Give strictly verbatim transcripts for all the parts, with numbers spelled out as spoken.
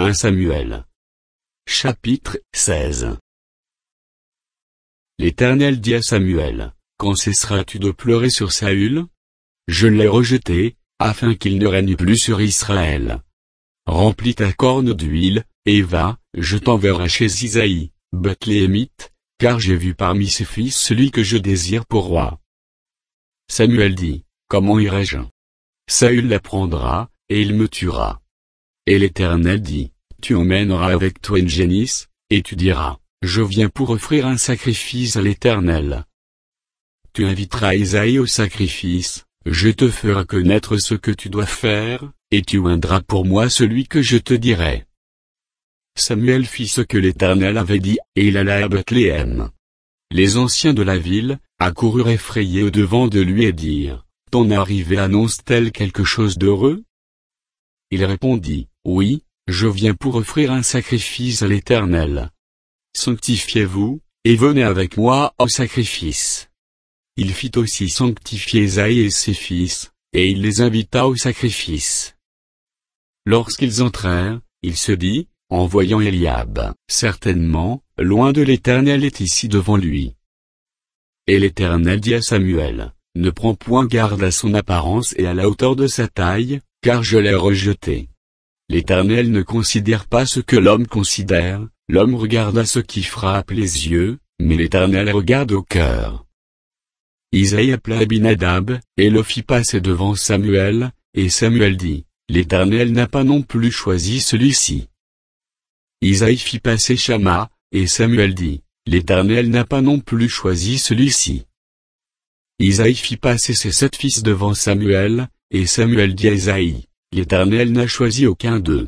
premier Samuel. Chapitre seize. L'Éternel dit à Samuel, quand cesseras-tu de pleurer sur Saül? Je l'ai rejeté, afin qu'il ne règne plus sur Israël. Remplis ta corne d'huile, et va, je t'enverrai chez Isaïe, Bethléemite, car j'ai vu parmi ses fils celui que je désire pour roi. Samuel dit, comment irai-je? Saül l'apprendra, et il me tuera. Et l'Éternel dit, tu emmèneras avec toi une génisse, et tu diras, je viens pour offrir un sacrifice à l'Éternel. Tu inviteras Isaïe au sacrifice, je te ferai connaître ce que tu dois faire, et tu oindras pour moi celui que je te dirai. Samuel fit ce que l'Éternel avait dit, et il alla à Bethléem. Les anciens de la ville accoururent effrayés au-devant de lui et dirent, ton arrivée annonce-t-elle quelque chose d'heureux? Il répondit, oui, je viens pour offrir un sacrifice à l'Éternel. Sanctifiez-vous, et venez avec moi au sacrifice. Il fit aussi sanctifier Isaïe et ses fils, et il les invita au sacrifice. Lorsqu'ils entrèrent, il se dit, en voyant Eliab, certainement, loin de l'Éternel est ici devant lui. Et l'Éternel dit à Samuel, ne prends point garde à son apparence et à la hauteur de sa taille, car je l'ai rejeté. L'Éternel ne considère pas ce que l'homme considère, l'homme regarde à ce qui frappe les yeux, mais l'Éternel regarde au cœur. Isaïe appela Abinadab, et le fit passer devant Samuel, et Samuel dit, l'Éternel n'a pas non plus choisi celui-ci. Isaïe fit passer Shama, et Samuel dit, l'Éternel n'a pas non plus choisi celui-ci. Isaïe fit passer ses sept fils devant Samuel, et Samuel dit à Isaïe, l'Éternel n'a choisi aucun d'eux.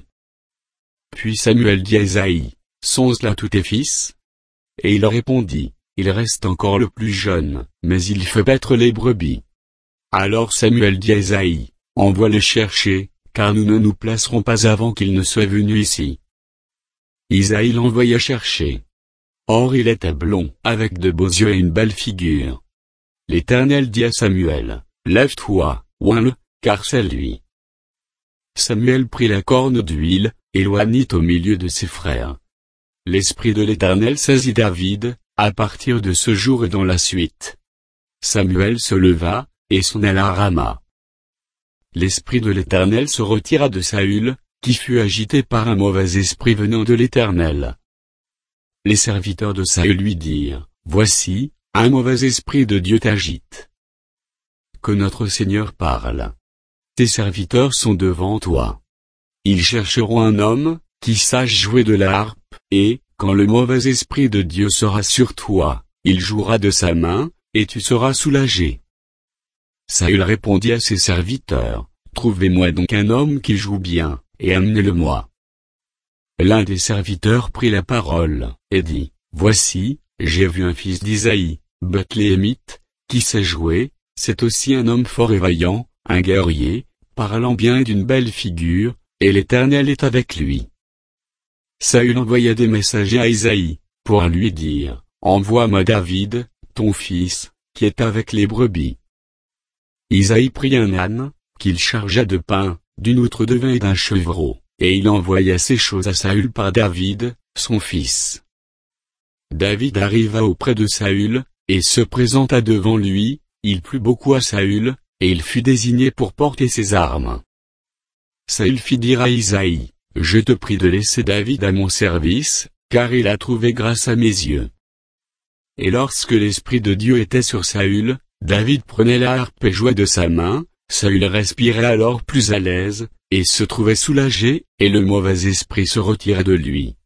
Puis Samuel dit à Isaïe, sont-ce là tous tes fils? Et il répondit, il reste encore le plus jeune, mais il fait paître les brebis. Alors Samuel dit à Isaïe, envoie-le chercher, car nous ne nous placerons pas avant qu'il ne soit venu ici. Isaïe l'envoya chercher. Or il était blond, avec de beaux yeux et une belle figure. L'Éternel dit à Samuel, lève-toi, oins-le, car c'est lui. Samuel prit la corne d'huile, et l'oignit au milieu de ses frères. L'Esprit de l'Éternel saisit David, à partir de ce jour et dans la suite. Samuel se leva, et s'en alla à Rama. L'Esprit de l'Éternel se retira de Saül, qui fut agité par un mauvais esprit venant de l'Éternel. Les serviteurs de Saül lui dirent, voici, un mauvais esprit de Dieu t'agite. Que notre Seigneur parle. Tes serviteurs sont devant toi. Ils chercheront un homme, qui sache jouer de la harpe, et, quand le mauvais esprit de Dieu sera sur toi, il jouera de sa main, et tu seras soulagé. Saül répondit à ses serviteurs, trouvez-moi donc un homme qui joue bien, et amenez-le-moi. L'un des serviteurs prit la parole, et dit, voici, j'ai vu un fils d'Isaïe, Bethléemite, qui sait jouer, c'est aussi un homme fort et vaillant, un guerrier, parlant bien et d'une belle figure, et l'Éternel est avec lui. Saül envoya des messagers à Isaïe, pour lui dire, envoie-moi David, ton fils, qui est avec les brebis. Isaïe prit un âne, qu'il chargea de pain, d'une outre de vin et d'un chevreau, et il envoya ces choses à Saül par David, son fils. David arriva auprès de Saül, et se présenta devant lui, il plut beaucoup à Saül, et il fut désigné pour porter ses armes. Saül fit dire à Isaïe, je te prie de laisser David à mon service, car il a trouvé grâce à mes yeux. Et lorsque l'Esprit de Dieu était sur Saül, David prenait la harpe et jouait de sa main, Saül respirait alors plus à l'aise, et se trouvait soulagé, et le mauvais esprit se retirait de lui.